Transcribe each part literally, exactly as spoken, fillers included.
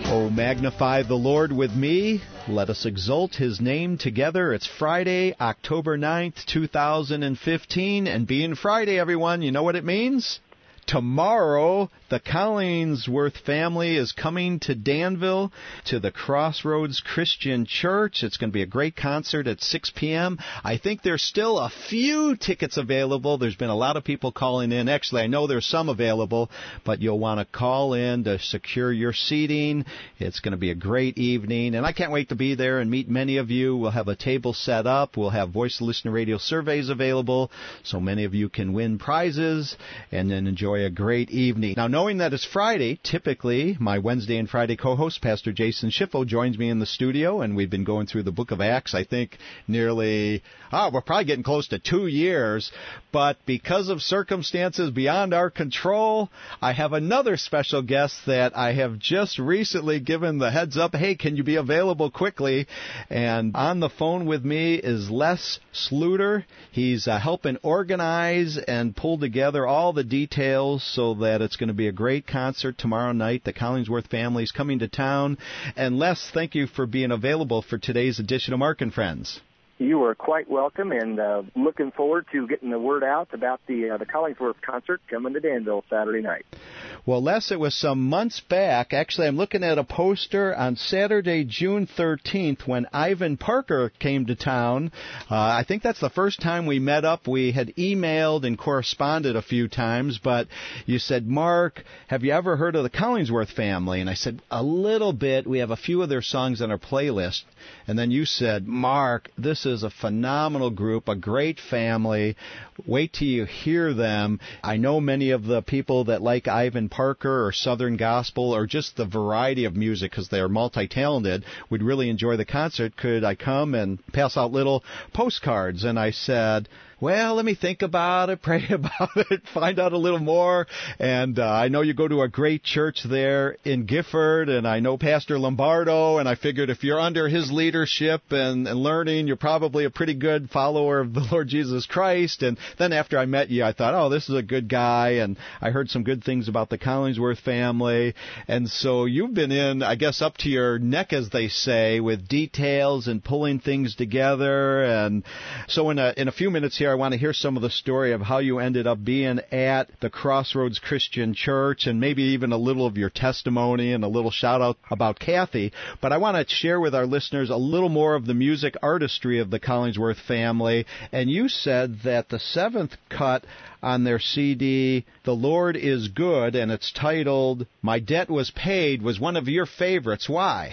Oh, magnify the Lord with me. Let us exalt His name together. It's Friday, October ninth, two thousand fifteen. And being Friday, everyone, you know what it means? Tomorrow, the Collingsworth family is coming to Danville to the Crossroads Christian Church. It's going to be a great concert at six p.m. I think there's still a few tickets available. There's been a lot of people calling in. Actually, I know there's some available, but you'll want to call in to secure your seating. It's going to be a great evening, and I can't wait to be there and meet many of you. We'll have a table set up. We'll have Voice of Listener Radio surveys available, so many of you can win prizes and then enjoy a great evening. Now, knowing that it's Friday, typically my Wednesday and Friday co-host, Pastor Jason Schiffo, joins me in the studio, and we've been going through the book of Acts, I think, nearly, oh, we're probably getting close to two years, but because of circumstances beyond our control, I have another special guest that I have just recently given the heads up, hey, can you be available quickly? And on the phone with me is Les Sluter. He's uh, helping organize and pull together all the details so that it's going to be a great concert tomorrow night. The Collingsworth family is coming to town. And Les, thank you for being available for today's edition of Mark and Friends. You are quite welcome, and uh, looking forward to getting the word out about the uh, the Collingsworth concert coming to Danville Saturday night. Well, Les, it was some months back. Actually, I'm looking at a poster on Saturday, June thirteenth, when Ivan Parker came to town. Uh, I think that's the first time we met up. We had emailed and corresponded a few times, but you said, Mark, have you ever heard of the Collingsworth family? And I said, a little bit. We have a few of their songs on our playlist. And then you said, Mark, this is a phenomenal group, a great family. Wait till you hear them. I know many of the people that like Ivan Parker or Southern Gospel or just the variety of music because they're multi-talented would really enjoy the concert. Could I come and pass out little postcards? And I said, well, let me think about it, pray about it, find out a little more. And uh, I know you go to a great church there in Gifford, and I know Pastor Lombardo, and I figured if you're under his leadership and, and learning, you're probably a pretty good follower of the Lord Jesus Christ. And then after I met you, I thought, oh, this is a good guy, and I heard some good things about the Collingsworth family. And so you've been in, I guess, up to your neck, as they say, with details and pulling things together. And so in a, in a few minutes here, I want to hear some of the story of how you ended up being at the Crossroads Christian Church and maybe even a little of your testimony and a little shout out about Kathy. But I want to share with our listeners a little more of the music artistry of the Collingsworth family. And you said that the seventh cut on their C D, The Lord is Good, and it's titled My Debt Was Paid, was one of your favorites. Why?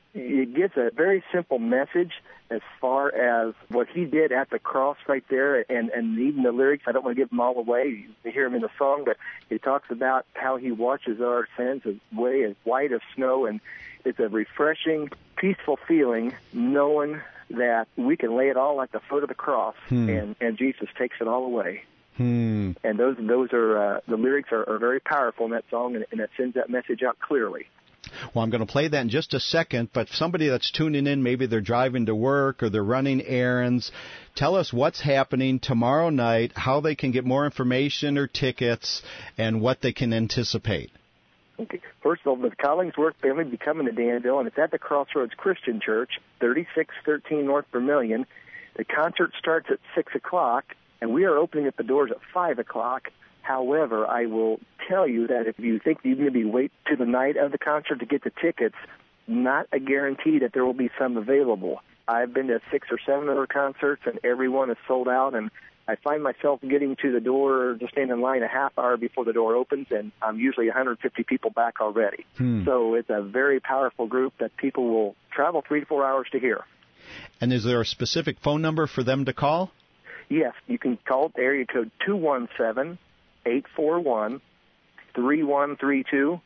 It gives a very simple message as far as what he did at the cross right there, and, and even the lyrics. I don't want to give them all away. You hear them in the song, but he talks about how he washes our sins away as white as snow, and it's a refreshing, peaceful feeling knowing that we can lay it all at the foot of the cross, hmm. and, and Jesus takes it all away. Hmm. And those those are uh, the lyrics are, are very powerful in that song, and, and it sends that message out clearly. Well, I'm going to play that in just a second, but somebody that's tuning in, maybe they're driving to work or they're running errands, tell us what's happening tomorrow night, how they can get more information or tickets, and what they can anticipate. Okay. First of all, the Collingsworth family will be coming to Danville, and it's at the Crossroads Christian Church, thirty-six thirteen North Vermilion. The concert starts at six o'clock, and we are opening up the doors at five o'clock. However, I will tell you that if you think you maybe wait to the night of the concert to get the tickets, not a guarantee that there will be some available. I've been to six or seven other concerts, and every one is sold out, and I find myself getting to the door, just standing in line a half hour before the door opens, and I'm usually one hundred fifty people back already. Hmm. So it's a very powerful group that people will travel three to four hours to hear. And is there a specific phone number for them to call? Yes, you can call area code two one seven, eight four one, three one three two.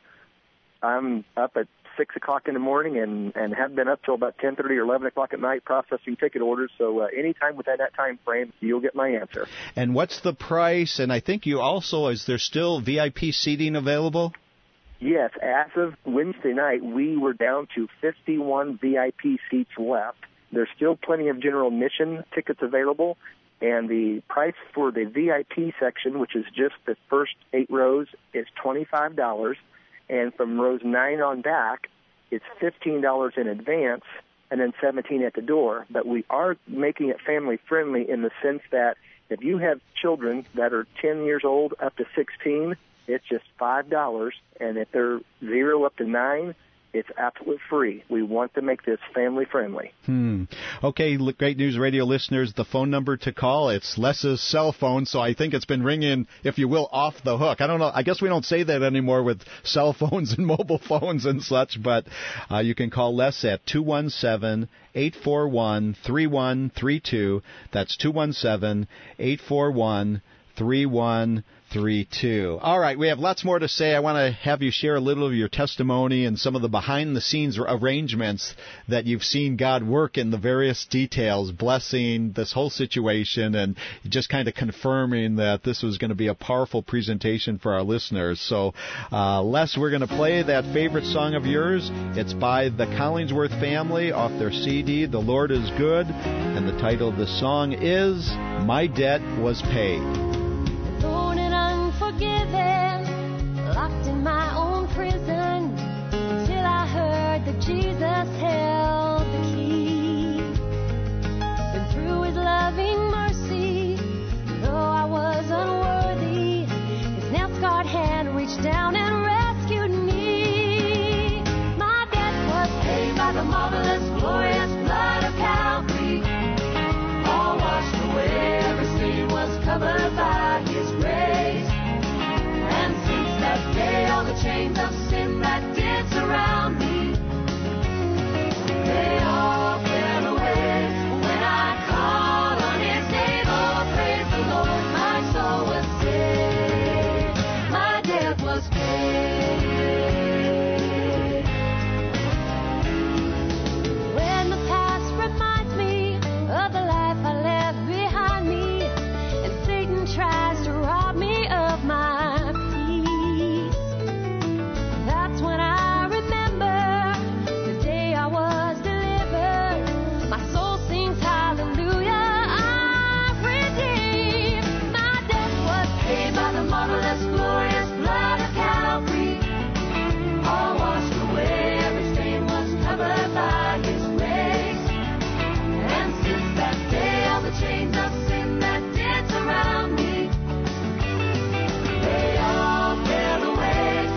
I'm up at six o'clock in the morning and, and have been up till about ten thirty or eleven o'clock at night processing ticket orders. So uh, anytime within that time frame, you'll get my answer. And what's the price? And I think you also, is there still V I P seating available? Yes, as of Wednesday night, we were down to fifty-one V I P seats left. There's still plenty of general admission tickets available. And the price for the V I P section, which is just the first eight rows, is twenty-five dollars. And from rows nine on back, it's fifteen dollars in advance and then seventeen dollars at the door. But we are making it family-friendly in the sense that if you have children that are ten years old up to sixteen, it's just five dollars. And if they're zero up to nine, it's absolutely free. We want to make this family-friendly. Hmm. Okay, Great News Radio listeners, the phone number to call, it's Les's cell phone, so I think it's been ringing, if you will, off the hook. I don't know. I guess we don't say that anymore with cell phones and mobile phones and such, but uh, you can call Les at two one seven, eight four one, three one three two. That's two one seven, eight four one, three one three two. All right, we have lots more to say. I want to have you share a little of your testimony and some of the behind-the-scenes arrangements that you've seen God work in the various details, blessing this whole situation and just kind of confirming that this was going to be a powerful presentation for our listeners. So, uh, Les, we're going to play that favorite song of yours. It's by the Collingsworth family off their C D, The Lord is Good, and the title of the song is My Debt Was Paid. Forgiven, locked in my own prison, until I heard that Jesus held the key. Then through His loving mercy, though I was unworthy, His nail-scarred hand reached down and rescued me. My debt was paid by the marvelous, glorious blood of Calvary. All washed away, every sin was covered by His grace. That day, all the chains of sin that did surround me, they all fell away when I called on His name. Oh, praise the Lord, my soul was saved, my debt was paid. When the past reminds me of the life I left behind me, and Satan tries to rob me of my when I remember the day I was delivered, my soul sings hallelujah, I'm redeemed. My debt was paid by the marvelous, glorious blood of Calvary. All washed away, every stain was covered by His grace. And since that day, all the chains of sin that did surround me, they all fell away.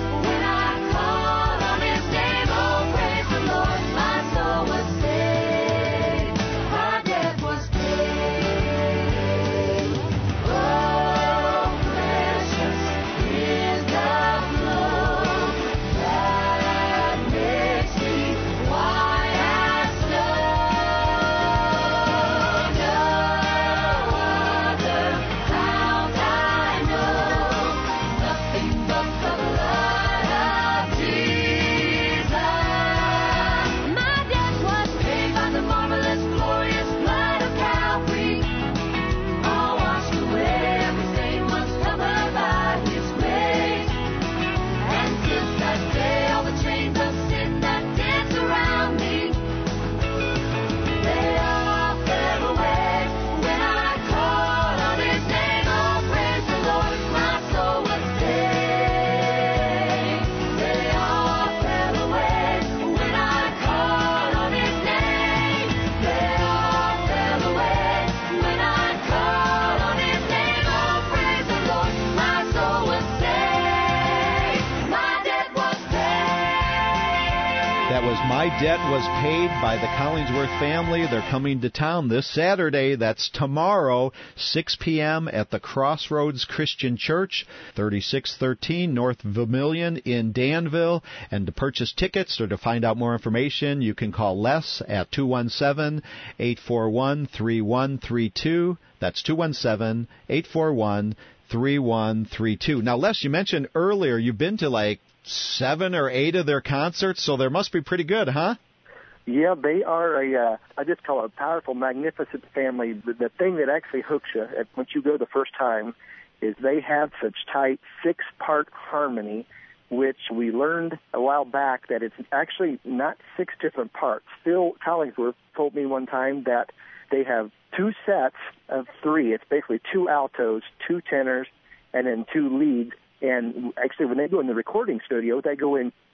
My Debt Was Paid by the Collingsworth family. They're coming to town this Saturday. That's tomorrow, six p.m. at the Crossroads Christian Church, thirty-six thirteen North Vermilion in Danville. And to purchase tickets or to find out more information, you can call Les at two one seven, eight four one, three one three two. That's two one seven, eight four one, three one three two. Now, Les, you mentioned earlier you've been to like seven or eight of their concerts, so they must be pretty good, huh? Yeah, they are a, uh, I just call it a powerful, magnificent family. The, the thing that actually hooks you at, once you go the first time is they have such tight six-part harmony, which we learned a while back that it's actually not six different parts. Phil Collingsworth told me one time that they have two sets of three. It's basically two altos, two tenors, and then two leads. And actually, when they go in the recording studio, they go in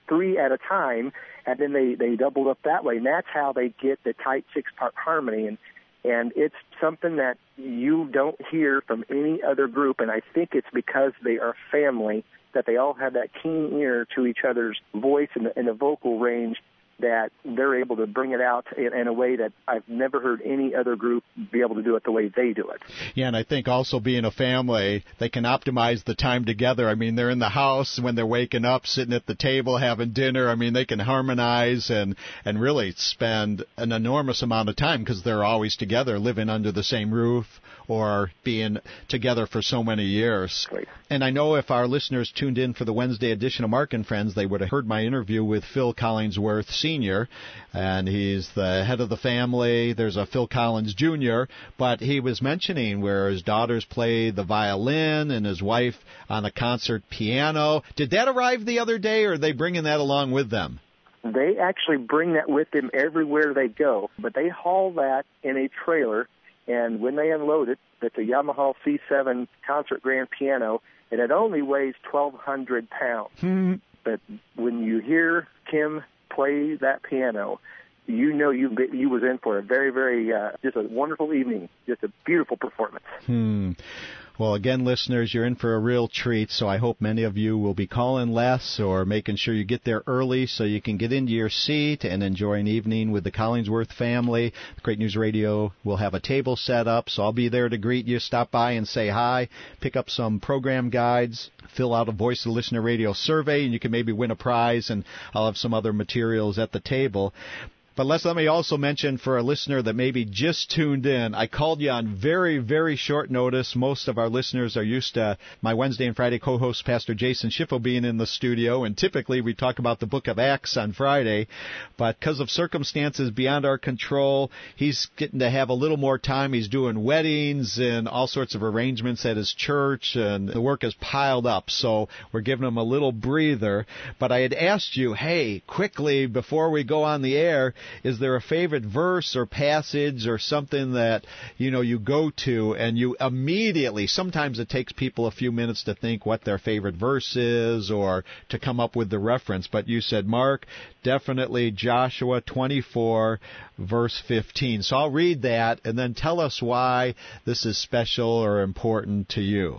three at a time, and then they, they doubled up that way. And that's how they get the tight six-part harmony. And, and it's something that you don't hear from any other group, and I think it's because they are family, that they all have that keen ear to each other's voice and the, and the vocal range, that they're able to bring it out in, in a way that I've never heard any other group be able to do it the way they do it. Yeah, and I think also being a family, they can optimize the time together. I mean, they're in the house when they're waking up, sitting at the table, having dinner. I mean, they can harmonize and, and really spend an enormous amount of time because they're always together, living under the same roof or being together for so many years. Great. And I know if our listeners tuned in for the Wednesday edition of Mark and Friends, they would have heard my interview with Phil Collingsworth Senior, and he's the head of the family. There's a Phil Collins Junior, but he was mentioning where his daughters play the violin and his wife on a concert piano. Did that arrive the other day, or are they bringing that along with them? They actually bring that with them everywhere they go, but they haul that in a trailer, and when they unload it, it's a Yamaha C seven concert grand piano, and it only weighs twelve hundred pounds. Hmm. But when you hear Kim play that piano, you know you you was in for a very, very, uh, just a wonderful evening, just a beautiful performance. Hmm. Well, again, listeners, you're in for a real treat, so I hope many of you will be calling less or making sure you get there early so you can get into your seat and enjoy an evening with the Collingsworth family. Great News Radio will have a table set up, so I'll be there to greet you, stop by and say hi, pick up some program guides, fill out a Voice of the Listener Radio survey, and you can maybe win a prize, and I'll have some other materials at the table. But let's let me also mention for a listener that maybe just tuned in, I called you on very, very short notice. Most of our listeners are used to my Wednesday and Friday co-host, Pastor Jason Schiffel, being in the studio, and typically we talk about the book of Acts on Friday. But because of circumstances beyond our control, he's getting to have a little more time. He's doing weddings and all sorts of arrangements at his church, and the work is piled up, so we're giving him a little breather. But I had asked you, hey, quickly, before we go on the air, is there a favorite verse or passage or something that, you know, you go to and you immediately, sometimes it takes people a few minutes to think what their favorite verse is or to come up with the reference, but you said, Mark, definitely Joshua twenty-four, verse fifteen. So I'll read that and then tell us why this is special or important to you.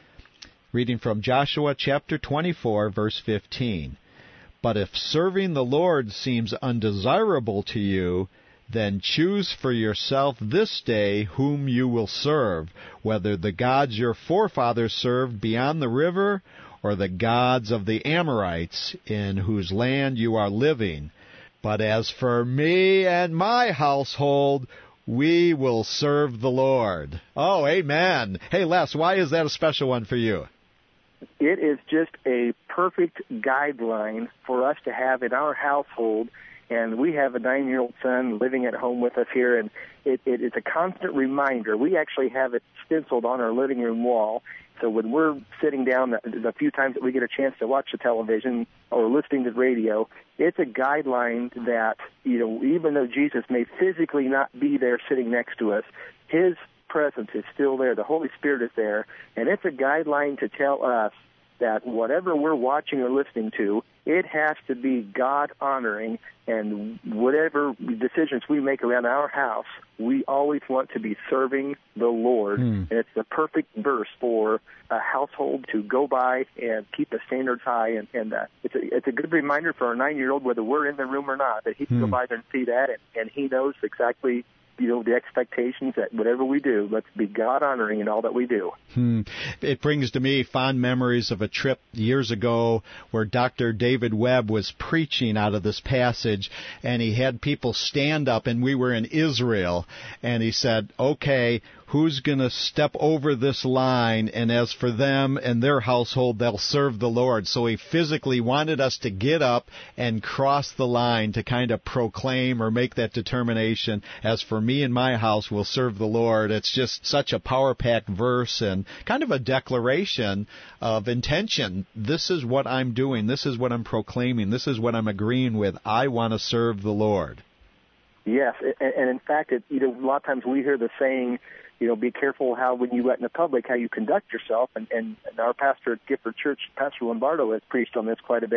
Reading from Joshua chapter twenty-four, verse fifteen. But if serving the Lord seems undesirable to you, then choose for yourself this day whom you will serve, whether the gods your forefathers served beyond the river or the gods of the Amorites in whose land you are living. But as for me and my household, we will serve the Lord. Oh, amen. Hey, Les, why is that a special one for you? It is just a perfect guideline for us to have in our household, and we have a nine-year-old son living at home with us here, and it, it is a constant reminder. We actually have it stenciled on our living room wall, so when we're sitting down, the, the few times that we get a chance to watch the television or listening to the radio, it's a guideline that, you know, even though Jesus may physically not be there sitting next to us, his presence is still there. The Holy Spirit is there, and it's a guideline to tell us that whatever we're watching or listening to, it has to be God-honoring, and whatever decisions we make around our house, we always want to be serving the Lord. Mm. And it's the perfect verse for a household to go by and keep the standards high. And, and uh, it's, a, it's a good reminder for our nine-year-old, whether we're in the room or not, that he can mm. go by there and see that, and, and he knows exactly, you know, the expectations that whatever we do, let's be God-honoring in all that we do. Hmm. It brings to me fond memories of a trip years ago where Doctor David Webb was preaching out of this passage, and he had people stand up, and we were in Israel, and he said, okay, who's going to step over this line, and as for them and their household, they'll serve the Lord. So he physically wanted us to get up and cross the line to kind of proclaim or make that determination, as for me and my house will serve the Lord. It's just such a power-packed verse and kind of a declaration of intention. This is what I'm doing. This is what I'm proclaiming. This is what I'm agreeing with. I want to serve the Lord. Yes, and in fact, it, you know, a lot of times we hear the saying, you know, be careful how, when you let in the public, how you conduct yourself. And, and, and our pastor at Gifford Church, Pastor Lombardo, has preached on this quite a bit.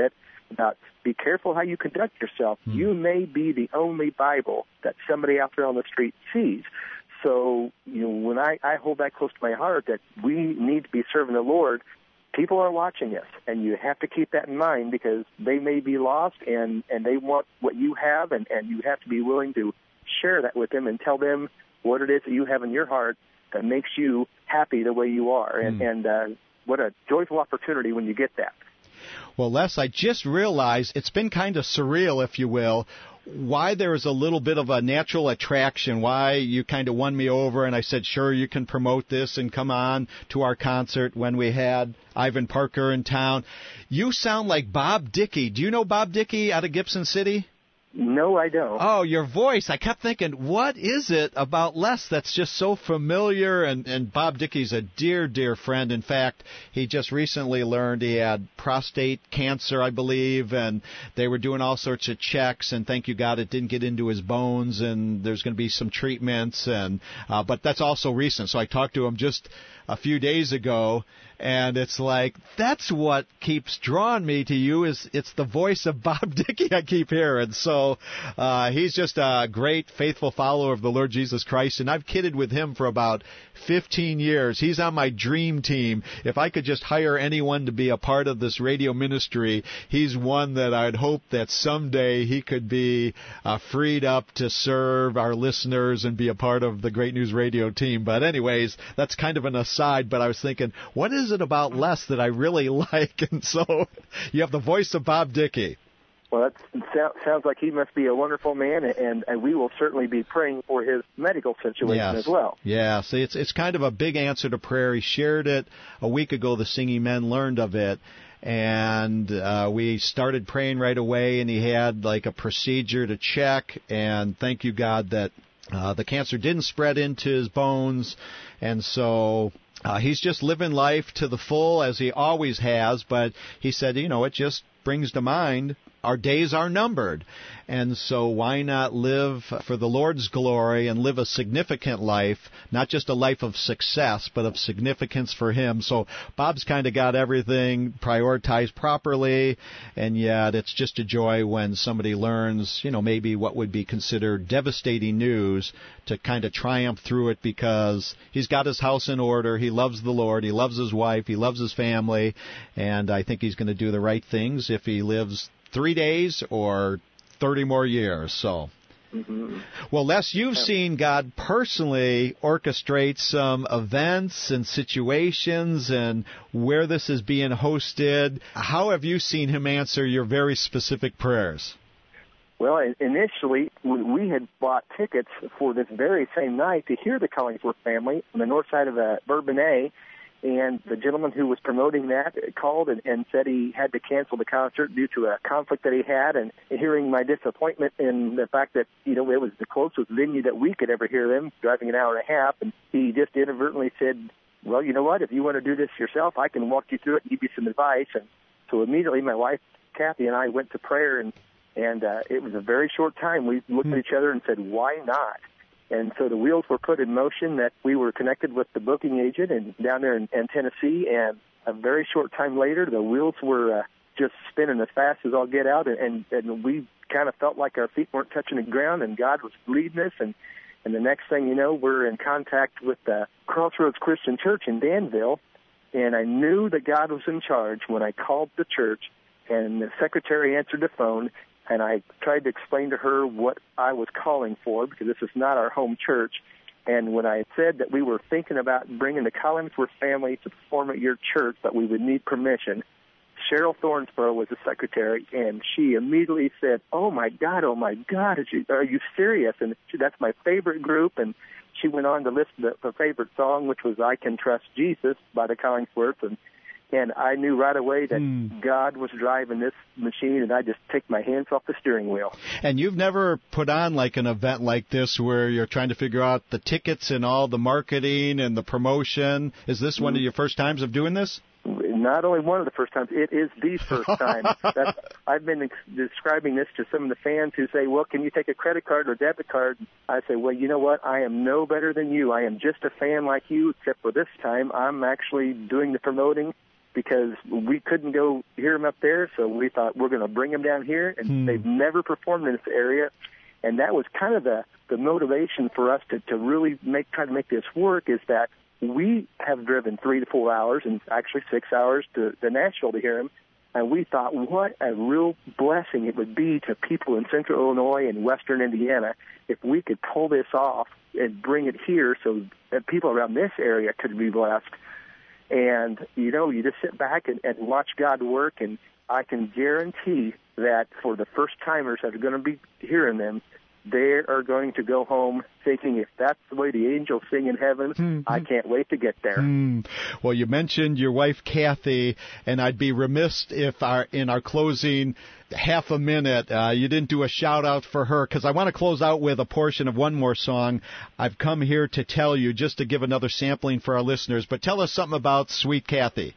about be careful how you conduct yourself. Hmm. You may be the only Bible that somebody out there on the street sees. So, you know, when I, I hold that close to my heart that we need to be serving the Lord, people are watching us, and you have to keep that in mind because they may be lost and, and they want what you have, and, and you have to be willing to share that with them and tell them what it is that you have in your heart that makes you happy the way you are. And, Mm. and uh, what a joyful opportunity when you get that. Well, Les, I just realized it's been kind of surreal, if you will, why there is a little bit of a natural attraction, why you kind of won me over, and I said, sure, you can promote this and come on to our concert when we had Ivan Parker in town. You sound like Bob Dickey. Do you know Bob Dickey out of Gibson City? No, I don't. Oh, your voice. I kept thinking, what is it about Les that's just so familiar? And, and Bob Dickey's a dear, dear friend. In fact, he just recently learned he had prostate cancer, I believe, and they were doing all sorts of checks, and thank you God it didn't get into his bones, and there's going to be some treatments. And uh, but that's also recent. So I talked to him just a few days ago, and it's like, that's what keeps drawing me to you, is it's the voice of Bob Dickey I keep hearing. So uh, he's just a great, faithful follower of the Lord Jesus Christ, and I've kidded with him for about fifteen years. He's on my dream team. If I could just hire anyone to be a part of this radio ministry, he's one that I'd hope that someday he could be uh, freed up to serve our listeners and be a part of the Great News Radio team. But anyways, that's kind of an aside, but I was thinking, what is it about Les that I really like? And so you have the voice of Bob Dickey. Well, that sounds like he must be a wonderful man, and, and we will certainly be praying for his medical situation yes. as well. Yeah, see, it's it's kind of a big answer to prayer. He shared it a week ago. The Singing Men learned of it, and uh, we started praying right away, and he had like a procedure to check, and thank you, God, that uh, the cancer didn't spread into his bones, and so... Uh, he's just living life to the full as he always has, but he said, you know, it just brings to mind our days are numbered. And so why not live for the Lord's glory and live a significant life, not just a life of success, but of significance for Him. So Bob's kind of got everything prioritized properly, and yet it's just a joy when somebody learns, you know, maybe what would be considered devastating news to kind of triumph through it because he's got his house in order, he loves the Lord, he loves his wife, he loves his family, and I think he's going to do the right things if he lives three days or thirty more years. So, mm-hmm. Well, Les, you've seen God personally orchestrate some events and situations and where this is being hosted. How have you seen Him answer your very specific prayers? Well, initially, we had bought tickets for this very same night to hear the Collingsworth family on the north side of uh, Bourbonnais. And the gentleman who was promoting that called and, and said he had to cancel the concert due to a conflict that he had. And hearing my disappointment in the fact that, you know, it was the closest venue that we could ever hear them, driving an hour and a half. And he just inadvertently said, well, you know what, if you want to do this yourself, I can walk you through it and give you some advice. And so immediately my wife, Kathy, and I went to prayer, and, and uh, it was a very short time. We looked at each other and said, why not? And so the wheels were put in motion, that we were connected with the booking agent and down there in, in Tennessee, and a very short time later, the wheels were uh, just spinning as fast as all get out, and, and we kind of felt like our feet weren't touching the ground, and God was leading us, and, and the next thing you know, we're in contact with the Crossroads Christian Church in Danville, and I knew that God was in charge when I called the church, and the secretary answered the phone, and I tried to explain to her what I was calling for, because this is not our home church. And when I said that we were thinking about bringing the Collingsworth family to perform at your church, but we would need permission, Cheryl Thornsborough was the secretary, and she immediately said, oh, my God, oh, my God, are you serious? And she, that's my favorite group. And she went on to list the, the favorite song, which was I Can Trust Jesus by the Collingsworths. And And I knew right away that mm. God was driving this machine, and I just take my hands off the steering wheel. And you've never put on like an event like this where you're trying to figure out the tickets and all the marketing and the promotion. Is this mm. one of your first times of doing this? Not only one of the first times, it is the first time. That's, I've been ex- describing this to some of the fans who say, well, can you take a credit card or debit card? I say, well, you know what? I am no better than you. I am just a fan like you, except for this time I'm actually doing the promoting, because we couldn't go hear them up there, so we thought we're going to bring them down here, and Hmm. they've never performed in this area. And that was kind of the, the motivation for us to, to really make try to make this work, is that we have driven three to four hours and actually six hours to, to Nashville to hear him. And we thought what a real blessing it would be to people in central Illinois and western Indiana if we could pull this off and bring it here so that people around this area could be blessed. And, you know, you just sit back and, and watch God work, and I can guarantee that for the first-timers that are going to be hearing them, they are going to go home thinking, if that's the way the angels sing in heaven, mm-hmm. I can't wait to get there. Mm. Well, you mentioned your wife, Kathy, and I'd be remiss if our in our closing half a minute, uh, you didn't do a shout-out for her, because I want to close out with a portion of one more song, I've Come Here to Tell You, just to give another sampling for our listeners. But tell us something about Sweet Kathy.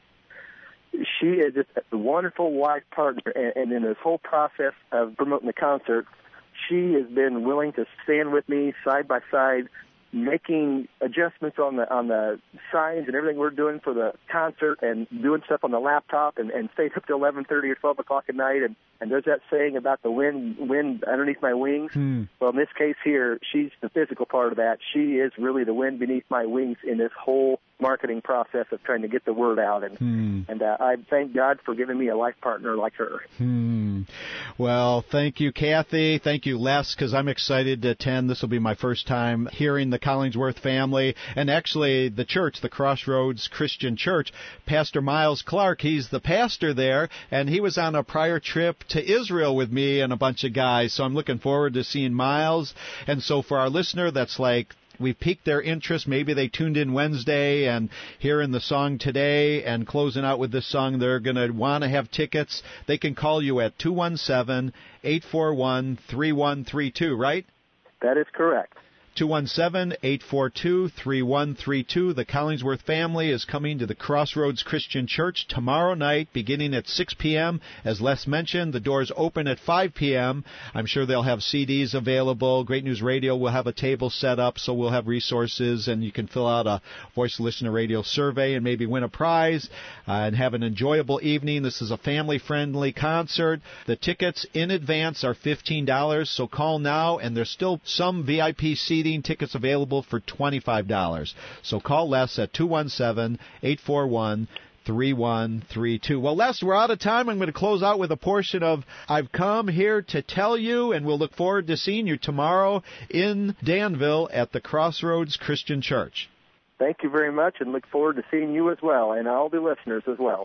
She is just a wonderful wife partner, and, and in this whole process of promoting the concert, she has been willing to stand with me side by side, making adjustments on the on the signs and everything we're doing for the concert, and doing stuff on the laptop, and, and stayed up till eleven thirty or twelve o'clock at night. And, and there's that saying about the wind wind underneath my wings. Hmm. Well, in this case here, she's the physical part of that. She is really the wind beneath my wings in this whole marketing process of trying to get the word out. And hmm. and uh, I thank God for giving me a life partner like her. Hmm. Well, thank you, Kathy. Thank you, Les, because I'm excited to attend. This will be my first time hearing the Collingsworth family, and actually the church, the Crossroads Christian Church. Pastor Miles Clark, he's the pastor there, and he was on a prior trip to Israel with me and a bunch of guys, so I'm looking forward to seeing Miles. And so for our listener that's like, we piqued their interest. Maybe they tuned in Wednesday and hearing the song today and closing out with this song, they're going to want to have tickets. They can call you at two one seven, eight four one, three one three two, right? That is correct. two one seven, eight four two, three one three two. The Collingsworth family is coming to the Crossroads Christian Church tomorrow night beginning at six p.m. As Les mentioned, the doors open at five p.m. I'm sure they'll have C Ds available. Great News Radio will have a table set up, so we'll have resources, and you can fill out a Voice Listener Radio survey and maybe win a prize uh, and have an enjoyable evening. This is a family-friendly concert. The tickets in advance are fifteen dollars, so call now, and there's still some V I P seating tickets available for twenty-five dollars. So call Les at two one seven, eight four one, three one three two. Well, Les, we're out of time. I'm going to close out with a portion of I've Come Here to Tell You, and we'll look forward to seeing you tomorrow in Danville at the Crossroads Christian Church. Thank you very much, and look forward to seeing you as well, and all the listeners as well.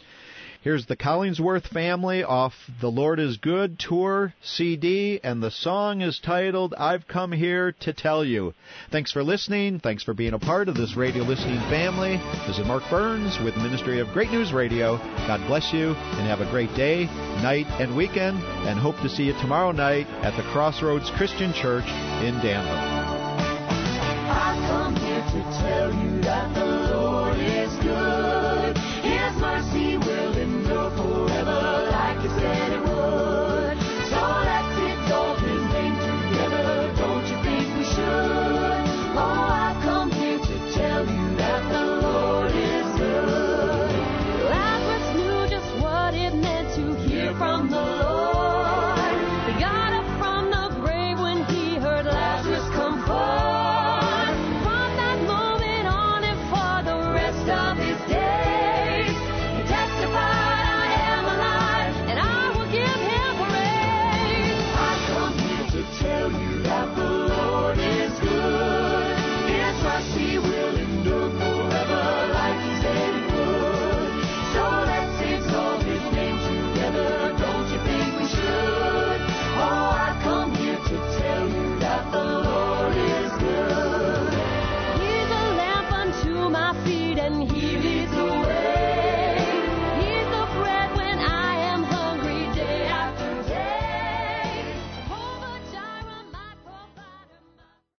Here's the Collingsworth family off the Lord is Good tour C D, and the song is titled I've Come Here to Tell You. Thanks for listening. Thanks for being a part of this radio listening family. This is Mark Burns with Ministry of Great News Radio. God bless you, and have a great day, night, and weekend, and hope to see you tomorrow night at the Crossroads Christian Church in Danville. I've come here to tell you that the